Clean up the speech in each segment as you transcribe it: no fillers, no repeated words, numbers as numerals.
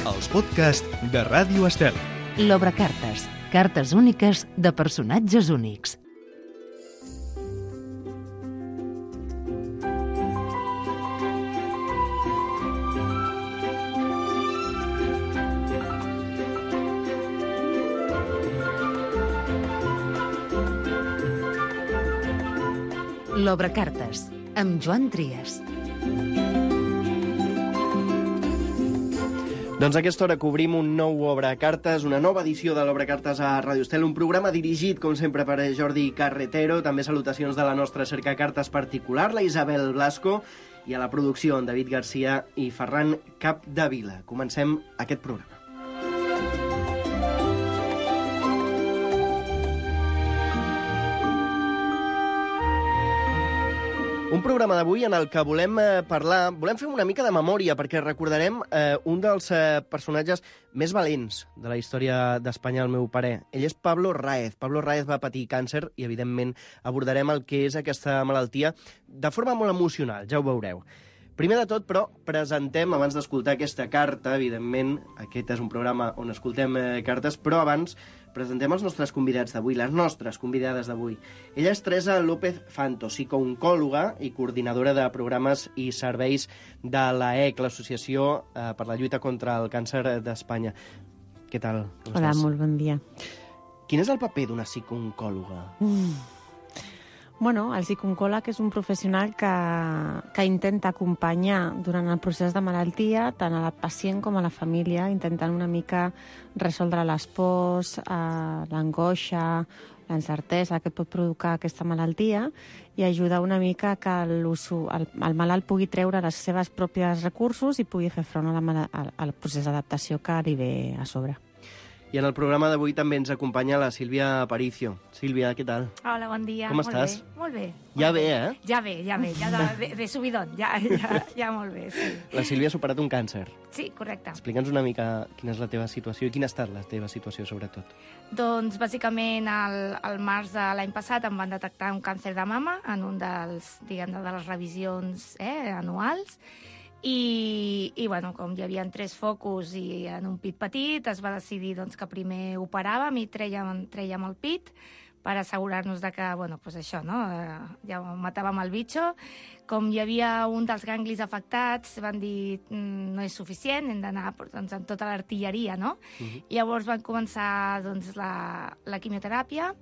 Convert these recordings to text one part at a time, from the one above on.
els podcasts de Ràdio Estel. L'Obrecartes, cartes úniques de personatges únics. L'Obrecartes, amb Joan Trias. Doncs a aquesta hora cobrim un nou Obrecartes, una nova edició de l'Obrecartes a Ràdio Estel, un programa dirigit, com sempre, per Jordi Carretero. També salutacions de la nostra cercacartes particular, la Isabel Blasco, i a la producció, en David Garcia i Ferran Capdevila. Comencem aquest programa. Un programa d'avui en el que volem fer una mica de memòria, perquè recordarem un dels personatges més valents de la història d'Espanya, al meu parer. Ell és Pablo Raez. Pablo Raez va patir càncer i, evidentment, abordarem el que és aquesta malaltia de forma molt emocional, ja ho veureu. Primer de tot, però, presentem, abans d'escoltar aquesta carta, evidentment, aquest és un programa on escoltem cartes, però abans presentem els nostres convidats d'avui, les nostres convidades d'avui. Ella és Teresa López Fanto, psicooncòloga i coordinadora de programes i serveis de l'AEC, l'Associació per la Lluita contra el Càncer d'Espanya. Què tal? Hola, molt bon dia. Quin és el paper d'una psicooncòloga? Bueno, el psicooncòleg és un professional que intenta acompanyar durant el procés de malaltia tant a la pacient com a la família, intentant una mica resoldre les pors, l'angoixa, l'incertesa que pot provocar aquesta malaltia i ajudar una mica que el malalt pugui treure els seus propis recursos i pugui fer front al procés d'adaptació que li ve a sobre. I en el programa d'avui també ens acompanya la Sílvia Aparicio. Sílvia, què tal? Hola, bon dia. Com estàs? Molt bé. Ja bé, eh? Ja bé, ja de subidon, ja molt bé, sí. La Sílvia ha superat un càncer. Sí, correcte. Explica'ns una mica quina és la teva situació i quina ha estat la teva situació, sobretot. Doncs, bàsicament, al març de l'any passat em van detectar un càncer de mama en un de les revisions anuals. I bueno, com hi havia 3 focus i en un pit petit, es va decidir doncs, que primer operàvem i trèiem el pit per assegurar-nos de que, bueno, pues això, no? Ja matàvem el bitxo. Com hi havia un dels ganglis afectats, van dir no és suficient, hem d'anar doncs, amb tota l'artilleria, no? Llavors van començar doncs, la quimioteràpia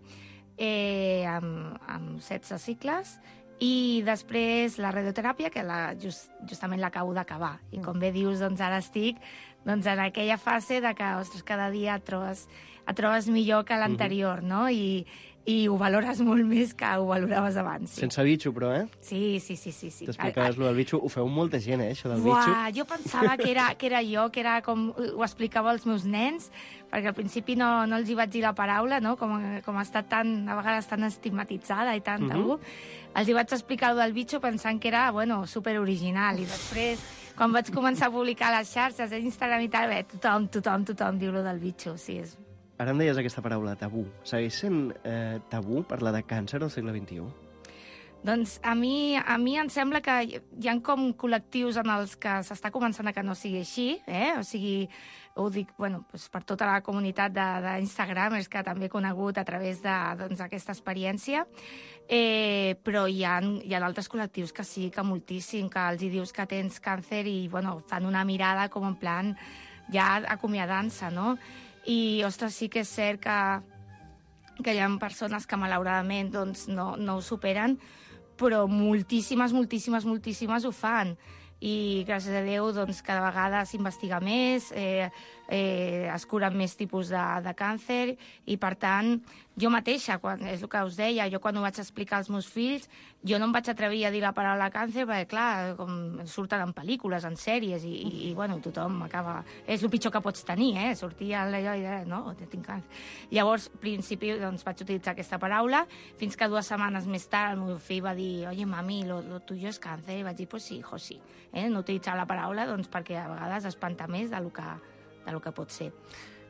amb 16 cicles, i després la radioteràpia, que justament l'acabo d'acabar. I com bé dius, doncs ara estic en aquella fase de que, ostres, cada dia et trobes millor que l'anterior, no? I ho valores molt més que ho valoraves abans. Sí. Sense bitxo, però, eh? Sí. T'explicaves allò del bitxo. Ho feu molta gent, això del bitxo. bitxo. Jo pensava que era jo, que era com ho explicava als meus nens, perquè al principi no els hi vaig dir la paraula, no? Com ha estat a vegades tan estigmatitzada i tan tabú. Els hi vaig explicar el del bitxo pensant que era, bueno, superoriginal. I després, quan vaig començar a publicar a les xarxes, a Instagram i tal, tothom diu lo del bitxo. Sí, és... Ara em deies aquesta paraula, tabú. Segueix sent tabú parlar de càncer al segle XXI? Doncs a mi em sembla que hi ha com col·lectius en els que s'està començant a que no sigui així, O sigui, ho dic, bueno, doncs per tota la comunitat d'Instagram, és que també he conegut a través d'aquesta experiència, però hi ha altres col·lectius que sí, que moltíssim, que els hi dius que tens càncer i, bueno, fan una mirada com en plan ja acomiadant-se, no? I, ostres, sí que és cert que hi ha persones que malauradament doncs, no ho superen, però moltíssimes ho fan. I gràcies a Déu doncs, cada vegada s'investiga més, es curen més tipus de càncer i, per tant, jo mateixa, és el que us deia, jo quan ho vaig explicar als meus fills, jo no em vaig atrevir a dir la paraula càncer perquè, clar, com surten en pel·lícules, en sèries, i bueno, tothom acaba... És el pitjor que pots tenir, sortir allò i dir, no, tinc càncer. Llavors, al principi, doncs, vaig utilitzar aquesta paraula, fins que 2 setmanes més tard el meu fill va dir, oye, mami, lo tuyo es cáncer, i vaig dir, pues sí, hijo, sí. No utilitzar la paraula, doncs, perquè a vegades espanta més del que pot ser.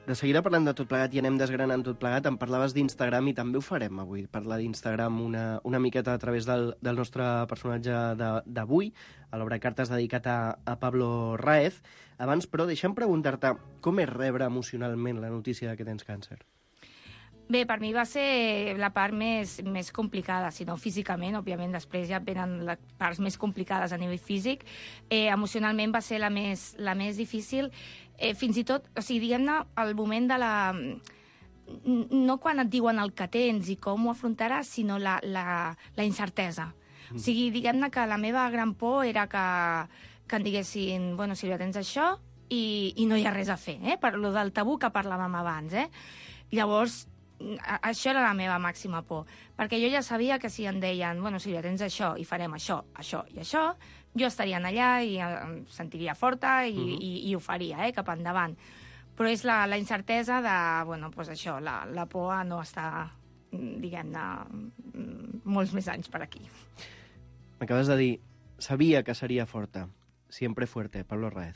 De seguida parlant de tot plegat i anem desgranant tot plegat. Em parlaves d'Instagram i també ho farem avui, parlar d'Instagram una miqueta a través del nostre personatge d'avui, a l'obra Cartes dedicat a Pablo Raez. Abans, però, deixa'm preguntar-te com és rebre emocionalment la notícia que tens càncer? Bé, per mi va ser la part més complicada, si no físicament, òbviament després ja venen les parts més complicades a nivell físic. Emocionalment va ser la més difícil, fins i tot, o sigui, diguem-ne, el moment de la... No quan et diuen el que tens i com ho afrontaràs, sinó la incertesa. O sigui, diguem-ne que la meva gran por era que em diguessin, bueno, Sílvia, tens això i no hi ha res a fer, per lo del tabú que parlàvem abans, Llavors, això era la meva màxima por, perquè jo ja sabia que si em deien, bueno, Sílvia, tens això i farem això, això i això, jo estaria allà i em sentiria forta i ho faria, cap endavant. Però és la incertesa de, bueno, doncs això, la por a no estar, diguem-ne, molts més anys per aquí. M'acabes de dir, sabia que seria forta, siempre fuerte, Pablo Raez.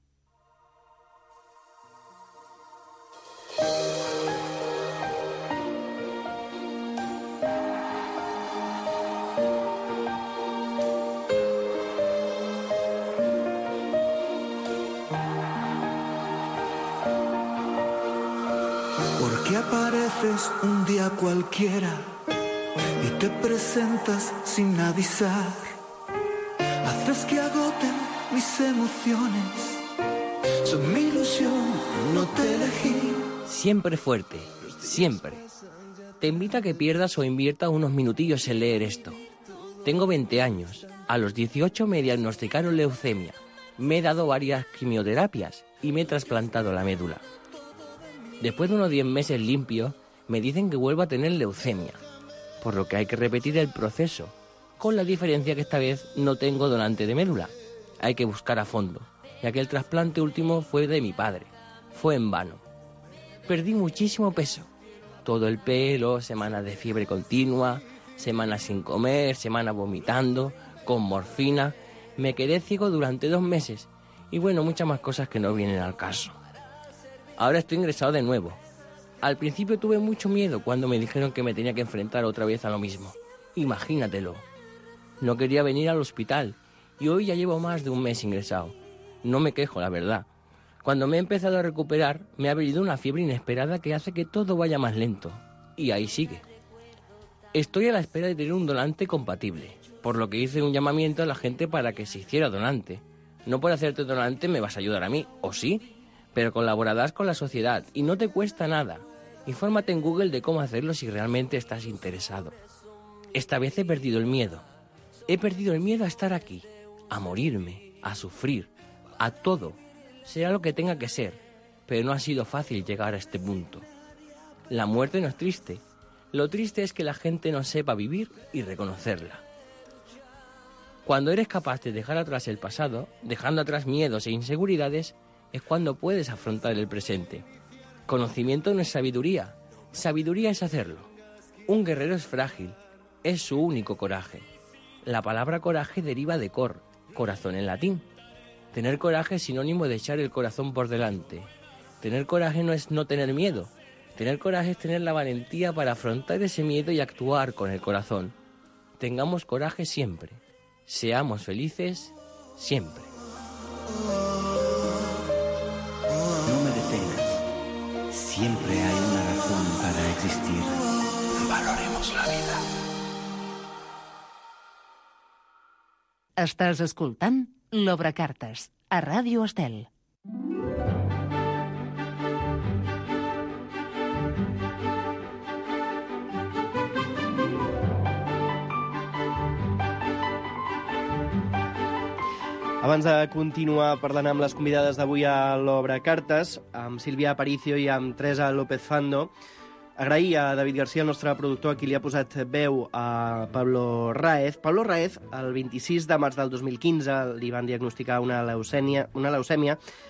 Porque apareces un día cualquiera y te presentas sin avisar. Haces que agoten mis emociones. Son mi ilusión, no te elegí. Siempre fuerte, siempre. Te invito a que pierdas o inviertas unos minutillos en leer esto. Tengo 20 años. A los 18 me diagnosticaron leucemia. Me he dado varias quimioterapias y me he trasplantado la médula. Después de unos 10 meses limpios, me dicen que vuelvo a tener leucemia, por lo que hay que repetir el proceso, con la diferencia que esta vez no tengo donante de médula. Hay que buscar a fondo, ya que el trasplante último fue de mi padre. Fue en vano. Perdí muchísimo peso. Todo el pelo, semanas de fiebre continua, semanas sin comer, semanas vomitando, con morfina. Me quedé ciego durante 2 meses y bueno, muchas más cosas que no vienen al caso. Ahora estoy ingresado de nuevo. Al principio tuve mucho miedo cuando me dijeron que me tenía que enfrentar otra vez a lo mismo. Imagínatelo. No quería venir al hospital y hoy ya llevo más de 1 mes ingresado. No me quejo, la verdad. Cuando me he empezado a recuperar, me ha venido una fiebre inesperada que hace que todo vaya más lento. Y ahí sigue. Estoy a la espera de tener un donante compatible, por lo que hice un llamamiento a la gente para que se hiciera donante. No por hacerte donante me vas a ayudar a mí, ¿o sí? Pero colaborarás con la sociedad y no te cuesta nada. Infórmate en Google de cómo hacerlo si realmente estás interesado. Esta vez he perdido el miedo. He perdido el miedo a estar aquí, a morirme, a sufrir, a todo. Será lo que tenga que ser, pero no ha sido fácil llegar a este punto. La muerte no es triste. Lo triste es que la gente no sepa vivir y reconocerla. Cuando eres capaz de dejar atrás el pasado, dejando atrás miedos e inseguridades, es cuando puedes afrontar el presente. Conocimiento no es sabiduría. Sabiduría es hacerlo. Un guerrero es frágil. Es su único coraje. La palabra coraje deriva de cor, corazón en latín. Tener coraje es sinónimo de echar el corazón por delante. Tener coraje no es no tener miedo. Tener coraje es tener la valentía para afrontar ese miedo y actuar con el corazón. Tengamos coraje siempre. Seamos felices siempre. No me detengas. Siempre hay una razón para existir. Valoremos la vida. Estàs escoltant l'Obrecartes, a Ràdio Estel. Abans de continuar parlant amb les convidades d'avui a l'Obrecartes, amb Sílvia Aparicio i amb Teresa López Fando, agrair a David García, el nostre productor, a qui li ha posat veu a Pablo Raez. Pablo Raez, el 26 de març del 2015, li van diagnosticar una leucèmia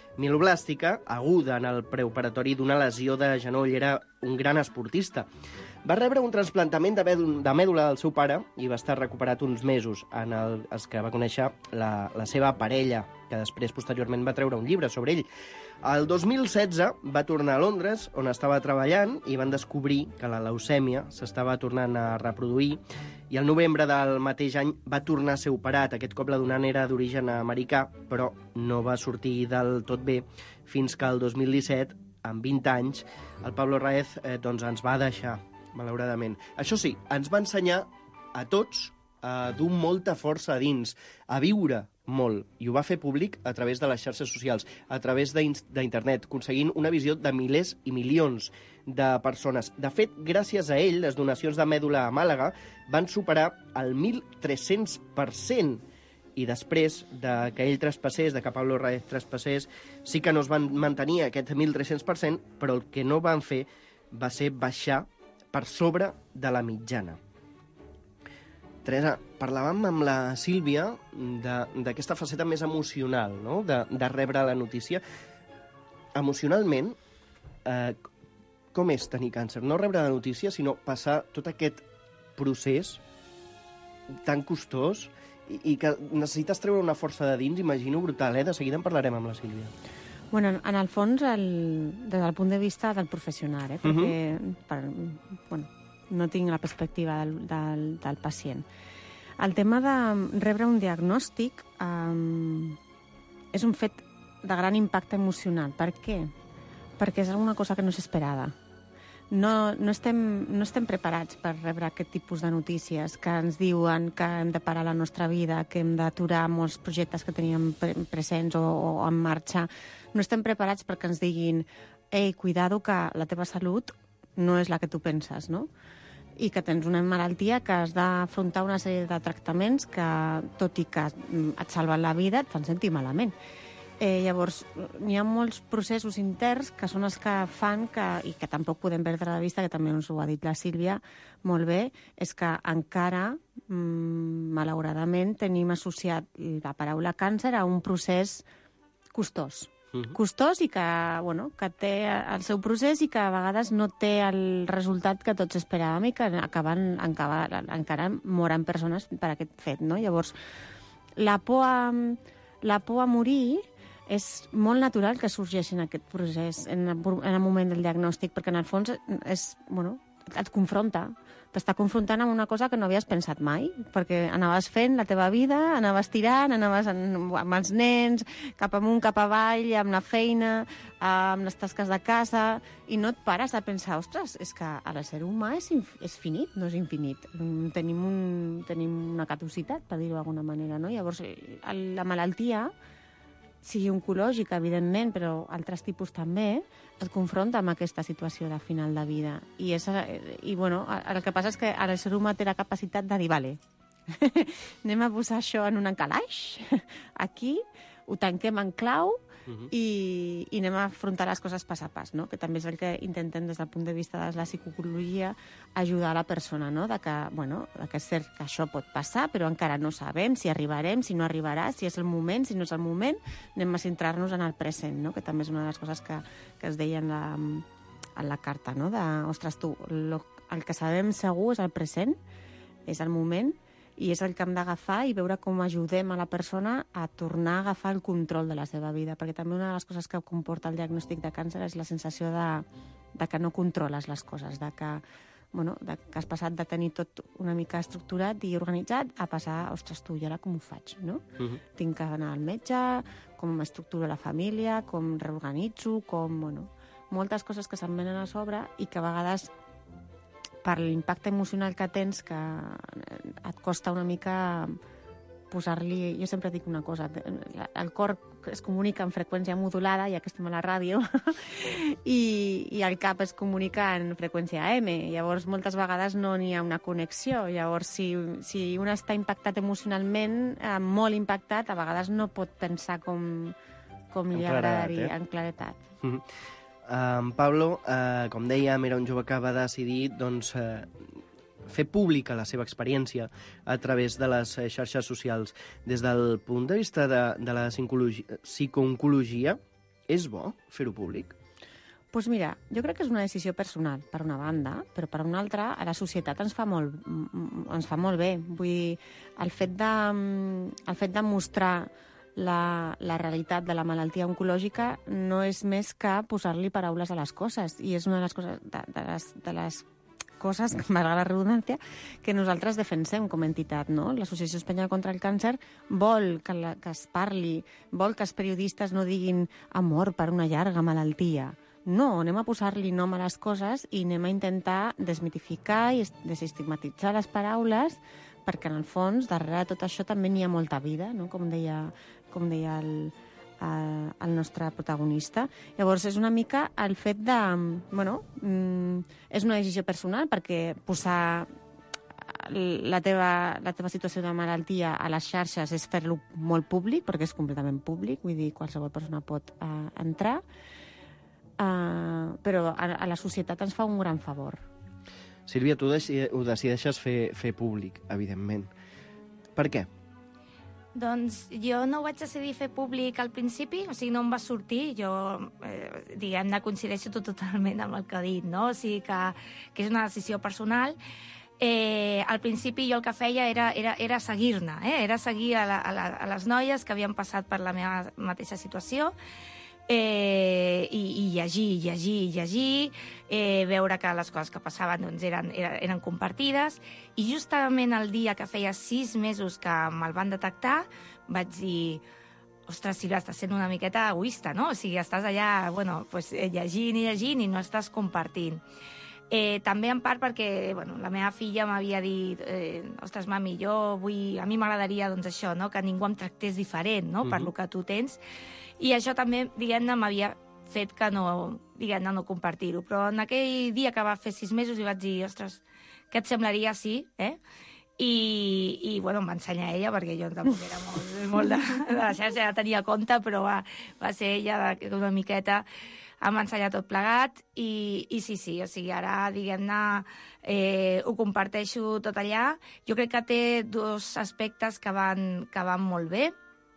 mieloblàstica aguda en el preoperatori d'una lesió de genoll. Era un gran esportista. Va rebre un trasplantament de mèdula del seu pare i va estar recuperat uns mesos en els que va conèixer la seva parella, que després, posteriorment, va treure un llibre sobre ell. El 2016 va tornar a Londres, on estava treballant, i van descobrir que la leucèmia s'estava tornant a reproduir, i el novembre del mateix any va tornar a ser operat. Aquest cop la donant era d'origen americà, però no va sortir del tot bé, fins que el 2017, amb 20 anys, el Pablo Raez doncs ens va deixar, malauradament. Això sí, ens va ensenyar a tots a dur molta força a dins, a viure molt, i ho va fer públic a través de les xarxes socials, a través d'internet, aconseguint una visió de milers i milions de persones. De fet, gràcies a ell, les donacions de mèdula a Màlaga van superar el 1.300%, i després que ell traspassés, que Pablo Raez traspassés, sí que no es van mantenir aquest 1.300%, però el que no van fer va ser baixar per sobre de la mitjana. Teresa, parlàvem amb la Sílvia d'aquesta faceta més emocional, no?, de rebre la notícia. Emocionalment, com és tenir càncer? No rebre la notícia, sinó passar tot aquest procés tan costós i que necessites treure una força de dins, imagino, brutal, De seguida en parlarem amb la Sílvia. Bueno, en el fons, des del punt de vista del professional, perquè no tinc la perspectiva del pacient. El tema de rebre un diagnòstic és un fet de gran impacte emocional. Per què? Perquè és alguna cosa que no s'esperava. No estem preparats per rebre aquest tipus de notícies que ens diuen que hem de parar la nostra vida, que hem d'aturar molts projectes que teníem presents o en marxa. No estem preparats perquè ens diguin «Ei, cuidado, que la teva salut no és la que tu penses», no? I que tens una malaltia que has d'afrontar una sèrie de tractaments que, tot i que et salven la vida, et fan sentir malament. Llavors, hi ha molts processos interns que són els que fan i que tampoc podem perdre de vista, que també ens ho ha dit la Sílvia molt bé, és que encara, malauradament, tenim associat la paraula càncer a un procés costós. Costós i que té el seu procés i que a vegades no té el resultat que tots esperàvem i que encara moren persones per aquest fet, no? Llavors, la por a morir és molt natural que sorgeixi en aquest procés, en el moment del diagnòstic, perquè en el fons et confronta. T'està confrontant amb una cosa que no havies pensat mai, perquè anaves fent la teva vida, anaves tirant, anaves amb els nens, cap amunt, cap avall, amb la feina, amb les tasques de casa, i no et pares a pensar, ostres, és que l'ésser humà és finit, no és infinit. Tenim una caducitat, per dir-ho d'alguna manera, no? Llavors, la malaltia, sigui oncològica, evidentment, però altres tipus també, et confronta amb aquesta situació de final de vida. I el que passa és que l'ésser humà té la capacitat de dir, vale, anem a posar això en un encalaix, aquí, ho tanquem en clau i anem a afrontar les coses pas a pas, no? Que també és el que intentem des del punt de vista de la psicologia ajudar la persona, no? De que és cert que això pot passar, però encara no sabem si arribarem, si no arribarà, si és el moment, si no és el moment, anem a centrar-nos en el present, no? Que també és una de les coses que es deia en la carta, no? Ostres, el que sabem segur és el present, és el moment, i és el que hem d'agafar i veure com ajudem a la persona a tornar a agafar el control de la seva vida, perquè també una de les coses que comporta el diagnòstic de càncer és la sensació de que no controles les coses, de que has passat de tenir tot una mica estructurat i organitzat a passar, ostres, tu, i ara com ho faig, no? Tinc que anar al metge, com m'estructuro la família, com reorganitzo, moltes coses que se'n venen a sobre i que a vegades per l'impacte emocional que tens, que et costa una mica posar-li... Jo sempre dic una cosa, el cor es comunica en freqüència modulada, ja que estem a la ràdio, i el cap es comunica en freqüència AM. Llavors, moltes vegades no n'hi ha una connexió. Llavors, si un està impactat emocionalment, molt impactat, a vegades no pot pensar com li agradaria, en claretat. Pablo, com dèiem, era un jove que va decidir fer pública la seva experiència a través de les xarxes socials. Des del punt de vista de la psicooncologia, és bo fer-ho públic? Doncs mira, jo crec que és una decisió personal, per una banda, però per una altra, a la societat ens fa molt bé. Vull dir, el fet de mostrar la realitat de la malaltia oncològica no és més que posar-li paraules a les coses, i és una de les coses, de les coses, que m'agrada la redundància, que nosaltres defensem com a entitat, no? L'Associació Espanyola contra el Càncer vol que es parli, vol que els periodistes no diguin amor per una llarga malaltia. No, anem a posar-li nom a les coses i anem a intentar desmitificar i desestigmatitzar les paraules, perquè en el fons, darrere de tot això també n'hi ha molta vida, no? Com deia el nostre protagonista. Llavors, és una mica el fet de... és una decisió personal, perquè posar la teva situació de malaltia a les xarxes és fer-lo molt públic, perquè és completament públic, vull dir, qualsevol persona pot entrar, però a la societat ens fa un gran favor. Sílvia, tu ho decideixes fer públic, evidentment. Per què? Doncs jo no ho vaig decidir fer públic al principi, o sigui, no em va sortir, jo, diguem-ne, coincideixo totalment amb el que ha dit, no? O sigui, que és una decisió personal. Al principi jo el que feia era seguir-ne, era seguir a les noies que havien passat per la meva mateixa situació, i llegir, veure que les coses que passaven doncs, eren compartides, i justament el dia que feia 6 mesos que me'l van detectar vaig dir: ostres, Sílvia, estàs sent una miqueta egoista, no? O sigui, estàs allà, llegint i no estàs compartint. També en part perquè la meva filla m'havia dit: ostres, mami, a mi m'agradaria doncs, això, no? Que ningú em tractés diferent, no? Per lo que tu tens. I això també, diguem-ne, m'havia fet que no compartir-ho. Però en aquell dia que va fer 6 mesos li vaig dir: ostres, què et semblaria si... I em va ensenyar ella, perquè jo tampoc era molt de la xarxa, ja tenia compte, però va ser ella una miqueta... Em va ensenyar tot plegat i sí, o sigui, ara, diguem-ne, ho comparteixo tot allà. Jo crec que té 2 aspectes que van molt bé.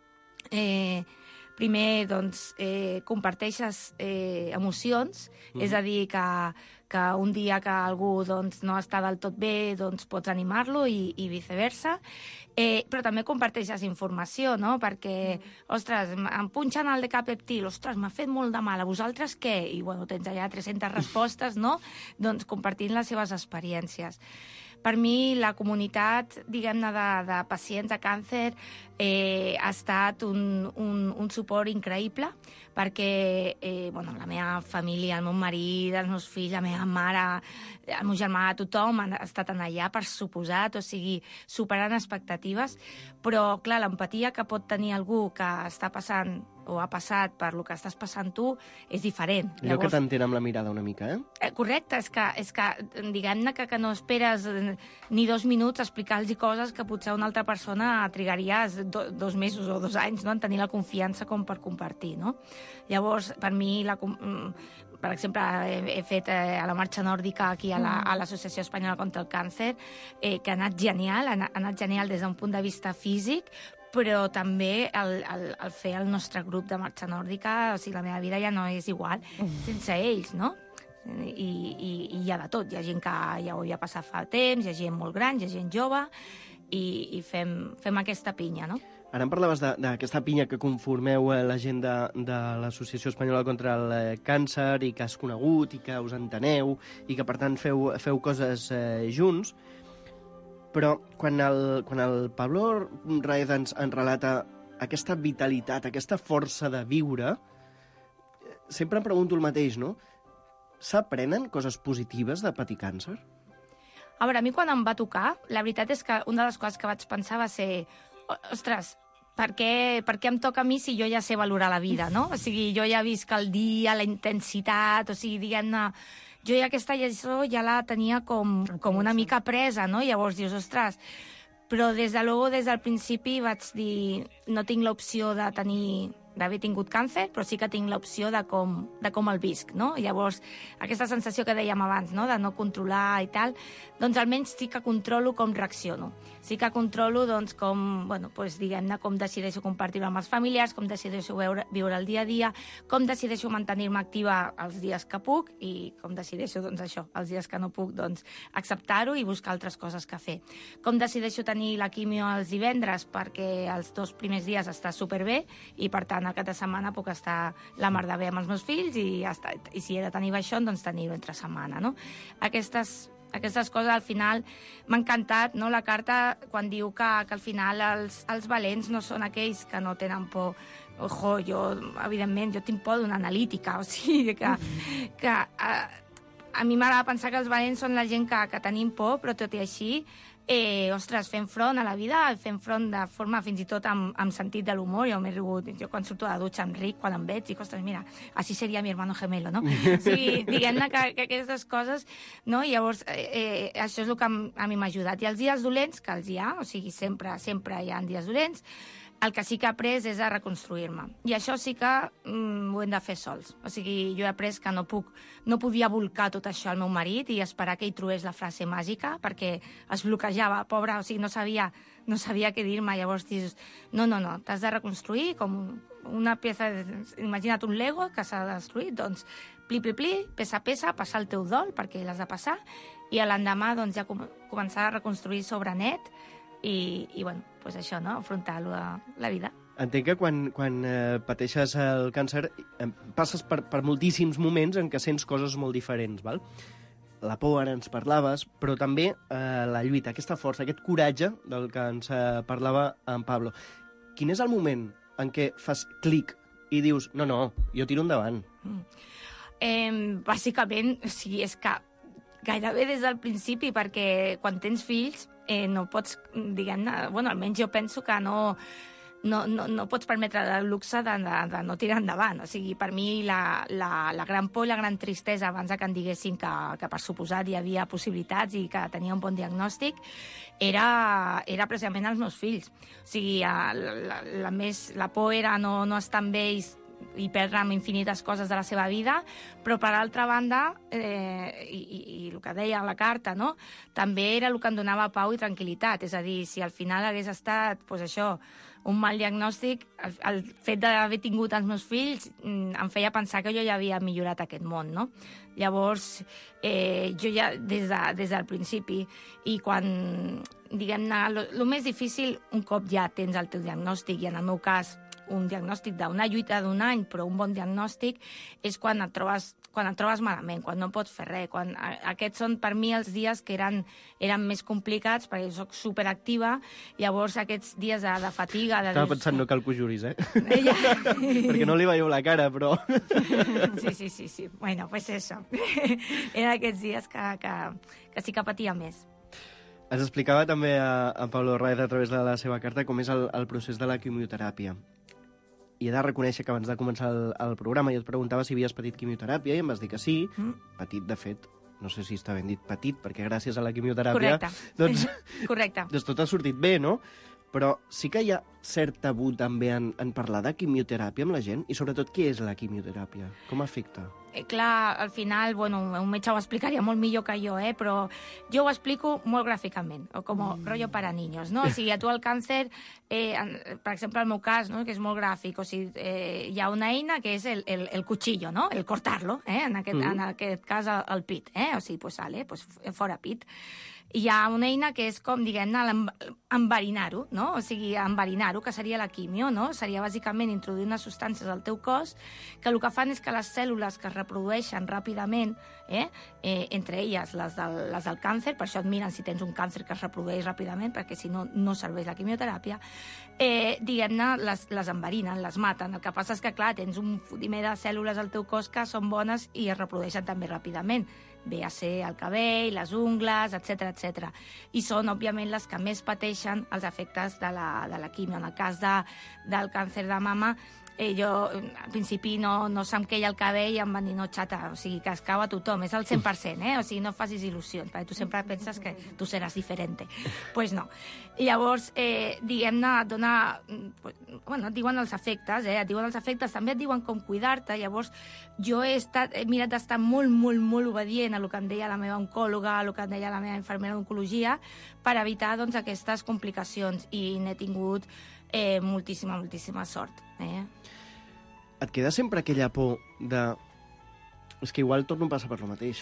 Primer, doncs, comparteixes emocions, és a dir, que un dia que algú doncs, no està del tot bé, doncs pots animar-lo i viceversa. Però també comparteixes informació, no? Perquè, ostres, em punxen el decapeptil, ostres, m'ha fet molt de mal, a vosaltres què? I, tens allà 300 respostes, no? Doncs compartint les seves experiències. Per mi, la comunitat, diguem-ne, de pacients de càncer ha estat un suport increïble, perquè la meva família, el meu marit, els meus fills, la meva mare, el meu germà, tothom ha estat allà, per suposat, o sigui, superant expectatives, però, clar, l'empatia que pot tenir algú que està passant o ha passat per lo que estàs passant tu és diferent. Allò que t'entén amb la mirada una mica, Correcte, és que diguem-ne que no esperes ni 2 minuts a explicar-los coses que potser una altra persona trigaries 2 mesos o 2 anys, no?, en tenir la confiança com per compartir, no? Llavors, per mi, per exemple, he fet a la marxa nòrdica aquí a l'Associació Espanyola contra el Càncer, que ha anat genial des d'un punt de vista físic, però també el fer el nostre grup de marxa nòrdica, o sigui, la meva vida ja no és igual sense ells, no? I hi ha de tot. Hi ha gent que ja ho havia passat fa temps, hi ha gent molt gran, hi ha gent jove, i fem aquesta pinya, no? Ara em parlaves d'aquesta pinya que conformeu la gent de l'Associació Espanyola contra el Càncer i que has conegut i que us enteneu i que, per tant, feu coses junts. Però quan el Pablo Raez ens relata aquesta vitalitat, aquesta força de viure, sempre em pregunto el mateix, no? S'aprenen coses positives de patir càncer? A veure, a mi quan em va tocar, la veritat és que una de les coses que vaig pensar va ser: ostres, per què em toca a mi si jo ja sé valorar la vida, no? O sigui, jo ja visc el dia, la intensitat, o sigui, diguem-ne, jo ja aquesta lliçó ja la tenia com una mica presa, no? Llavors dius, ostres, però des del principi vaig dir, no tinc l'opció de tenir d'haver tingut càncer, però sí que tinc l'opció de com el visc, no? Llavors, aquesta sensació que dèiem abans, no?, de no controlar i tal, doncs almenys sí que controlo com reacciono. Sí que controlo, doncs, com, bueno, doncs, diguem-ne, com decideixo compartir-ho amb els familiars, com decideixo viure el dia a dia, com decideixo mantenir-me activa els dies que puc i com decideixo, doncs, això, els dies que no puc, doncs, acceptar-ho i buscar altres coses que fer. Com decideixo tenir la quimio els divendres perquè els 2 primers dies està superbé i, per tant, al cap de setmana puc estar la mar de bé amb els meus fills i ja està. I si he de tenir baixón, doncs tenir-ho entre setmana, no? Aquestes coses, al final, m'ha encantat, no?, la carta quan diu que al final els valents no són aquells que no tenen por. Ojo, jo, evidentment, jo tinc por d'una analítica, o sigui, que a mi m'agrada pensar que els valents són la gent que tenim por, però tot i així, ostres, fent front a la vida, fent front de forma fins i tot amb sentit de l'humor. Jo m'he rigut, jo quan surto de la dutxa em ric, quan em veig, dic, ostres, mira, així seria mi hermano gemelo, no? O sigui, diguem-ne que aquestes coses, no? I llavors, això és el que a mi m'ha ajudat. I els dies dolents, que els hi ha, o sigui, sempre hi ha dies dolents, el que sí que he après és a reconstruir-me. I això sí que ho hem de fer sols. O sigui, jo he après que no podia volcar tot això al meu marit i esperar que ell trobés la frase màgica, perquè es bloquejava, pobra, o sigui, no sabia què dir-me. Llavors dius, no, t'has de reconstruir com una peça, imagina't un Lego que s'ha destruït, doncs pli, peça a peça, passar el teu dol, perquè l'has de passar, i a l'endemà doncs ja començar a reconstruir sobre net i bueno, doncs això, no?, afrontar la vida. Entenc que quan pateixes el càncer passes per moltíssims moments en què sents coses molt diferents, val? La por, ara ens parlaves, però també la lluita, aquesta força, aquest coratge del que ens parlava en Pablo. Quin és el moment en què fas clic i dius, no, jo tiro endavant? Bàsicament, o sigui, és que gairebé des del principi, perquè quan tens fills no pots, diguem-ne, bueno, almenys jo penso que no pots permetre el luxe de no tirar endavant. O sigui, per mi la gran por i la gran tristesa abans que em diguessin que per suposat hi havia possibilitats i que tenia un bon diagnòstic era precisament els meus fills. O sigui, la por era no estar amb ells i perdre amb infinites coses de la seva vida, però per altra banda, i el que deia a la carta, no?, també era el que em donava pau i tranquil·litat. És a dir, si al final hagués estat, doncs això, un mal diagnòstic, el fet d'haver tingut els meus fills em feia pensar que jo ja havia millorat aquest món, no? Llavors, jo ja des del principi, i quan, diguem-ne, el més difícil, un cop ja tens el teu diagnòstic, i en el meu cas, un diagnòstic d'una lluita d'un any, però un bon diagnòstic, és quan et trobes malament, quan no pots fer res. Aquests són, per mi, els dies que eren més complicats, perquè jo soc superactiva, llavors aquests dies de fatiga... Estava pensant, no cal que ho juris, perquè no li veieu la cara, però... Sí. Bueno, pues eso. Eren aquests dies que sí que patia més. Ens explicava també a Pablo Raez a través de la seva carta com és el procés de la quimioteràpia. I he de reconèixer que abans de començar el programa jo et preguntava si havies patit quimioteràpia i em vas dir que sí. Petit, de fet, no sé si està ben dit petit, perquè gràcies a la quimioteràpia... Correcte. Doncs tot ha sortit bé, no? Però sí que hi ha cert tabú també en parlar de quimioteràpia amb la gent i sobretot què és la quimioteràpia? Com afecta? Clar, al final, bueno, un metge ho explicaria molt millor que jo, però jo ho explico molt gràficament, o com rotllo para niños, no? O sigui, a tu el càncer, per exemple, el meu cas, no?, que és molt gràfic, o sigui, hi ha una eina que és el cuchillo, no?, el cortar-lo, en aquest cas el pit, o sigui, pues sale, pues fora pit. Hi ha una eina que és com, diguem-ne, enverinar-ho, no? O sigui, enverinar-ho, que seria la quimio, no? Seria bàsicament introduir unes substàncies al teu cos que el que fan és que les cèl·lules que es reprodueixen ràpidament, entre elles les del càncer, per això et miren si tens un càncer que es reprodueix ràpidament, perquè si no, no serveix la quimioteràpia, diguem-ne, les enverinen, les maten. El que passa és que, clar, tens un fotimer de cèl·lules al teu cos que són bones i es reprodueixen també ràpidament. Ve a ser el cabell, les ungles, etc. I són, òbviament, les que més pateixen els efectes de la quimio. En el cas del càncer de mama, Jo, al principi, no se'm queia el cabell i em van dir, no, xata, o sigui, que es cau a tothom, és al 100%, o sigui, no facis il·lusions, perquè tu sempre penses que tu seràs diferent. Pues no. I llavors, diguem-ne, bueno, et diuen els efectes, et diuen els efectes, també et diuen com cuidar-te, llavors jo he mirat d'estar molt, molt, molt obedient a el que em deia la meva oncòloga, a el que em deia la meva infermera d'oncologia, per evitar, doncs, aquestes complicacions, i n'he tingut moltíssima, moltíssima sort. Et queda sempre aquella por de... És que igual torno a passar per lo mateix.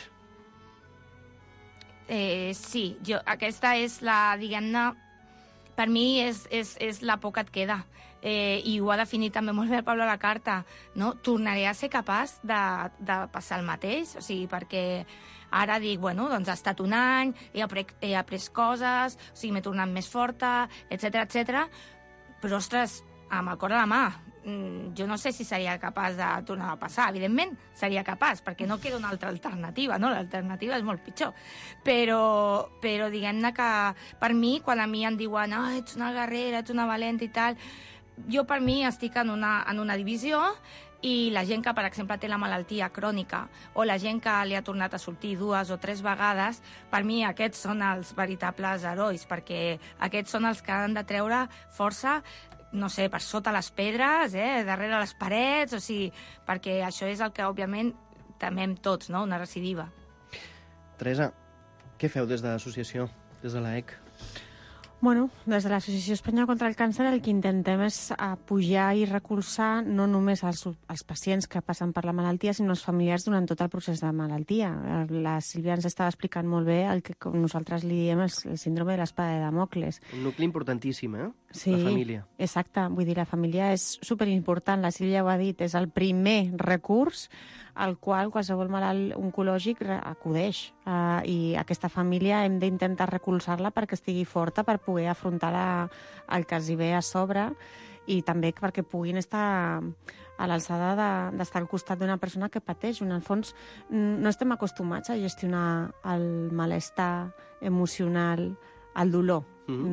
Sí, aquesta és la, diguem-ne, per mi és la por que et queda. I ho ha definit també molt bé el Pablo a la carta, no? Tornaré a ser capaç de passar el mateix, o sigui, perquè ara dic, bueno, doncs ha estat un any, he après coses, o sigui, m'he tornat més forta, etc. Però, ostres, amb el cor a la mà, jo no sé si seria capaç de tornar a passar. Evidentment, seria capaç, perquè no queda una altra alternativa, no? L'alternativa és molt pitjor. Però diguem-ne que, per mi, quan a mi em diuen ets una guerrera, ets una valenta i tal, jo, per mi, estic en una divisió, i la gent que, per exemple, té la malaltia crònica o la gent que li ha tornat a sortir 2 o 3 vegades, per mi aquests són els veritables herois, perquè aquests són els que han de treure força, no sé, per sota les pedres, darrere les parets, o sigui, perquè això és el que, òbviament, temem tots, no?, una recidiva. Teresa, què feu des de l'associació, des de l'AEC? Bueno, des de l'Associació Espanyola contra el Càncer el que intentem és apujar i recolzar no només els pacients que passen per la malaltia, sinó els familiars durant tot el procés de malaltia. La Sílvia ens estava explicant molt bé el que nosaltres li diem és el síndrome de l'espada de Damocles. Un nucli importantíssim, Sí, la família. Exacte. Vull dir, la família és superimportant. La Sílvia ho ha dit, és el primer recurs al qual qualsevol malalt oncològic acudeix. I aquesta família hem d'intentar recolzar-la perquè estigui forta per poder afrontar el que els hi ve a sobre i també perquè puguin estar a l'alçada d'estar al costat d'una persona que pateix. En el fons, no estem acostumats a gestionar el malestar emocional, el dolor.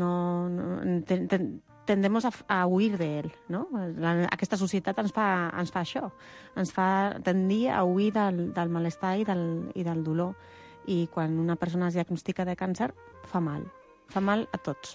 Tendemos a huir de él, no? Aquesta societat ens fa això, ens fa tendir a huir del malestar i del dolor. I quan una persona es diagnostica de càncer, fa mal a tots.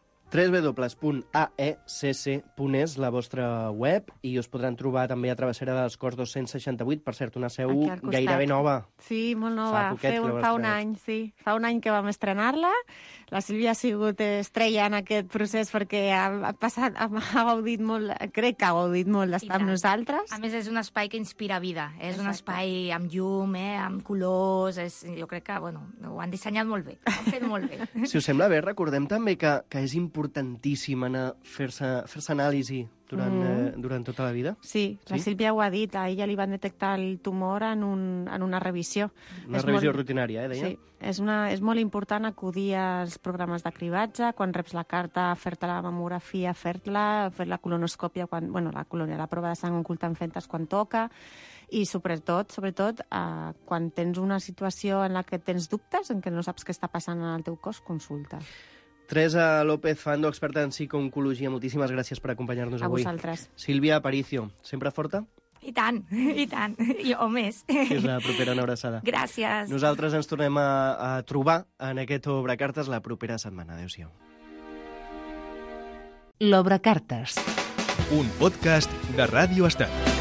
www.aecc.es, la vostra web, i us podran trobar també a Travessera dels Corts 268, per cert, una seu gairebé nova. Sí, molt nova. Fa un any, sí. Fa un any que vam estrenar-la. La Sílvia ha sigut estrella en aquest procés perquè ha gaudit molt, crec que ha gaudit molt d'estar amb nosaltres. A més, és un espai que inspira vida. És un espai amb llum, amb colors. Jo crec que, bueno, ho han dissenyat molt bé. Ho han fet molt bé. Si us sembla bé, recordem també que és importantíssim anar a fer-se anàlisi durant tota la vida. Sí, la Sílvia ho ha dit. A ella li van detectar el tumor en una revisió. Una revisió rutinària, deia? Sí, és molt important acudir als programes de quan reps la carta, fer-te la mamografia, fer la colonoscòpia, la prova de sang oculta en fentes quan toca, i sobretot, quan tens una situació en la que tens dubtes, en què no saps què està passant en el teu cos, consulta. Teresa López Fando, experta en psicooncologia, moltíssimes gràcies per acompanyar-nos avui. A vosaltres. Sílvia Aparicio, sempre forta? I tant, o més. Fins la propera, una abraçada. Gràcies. Nosaltres ens tornem a trobar en aquest Obrecartes la propera setmana. Adéu-siau. L'Obrecartes. Un podcast de Ràdio Estel.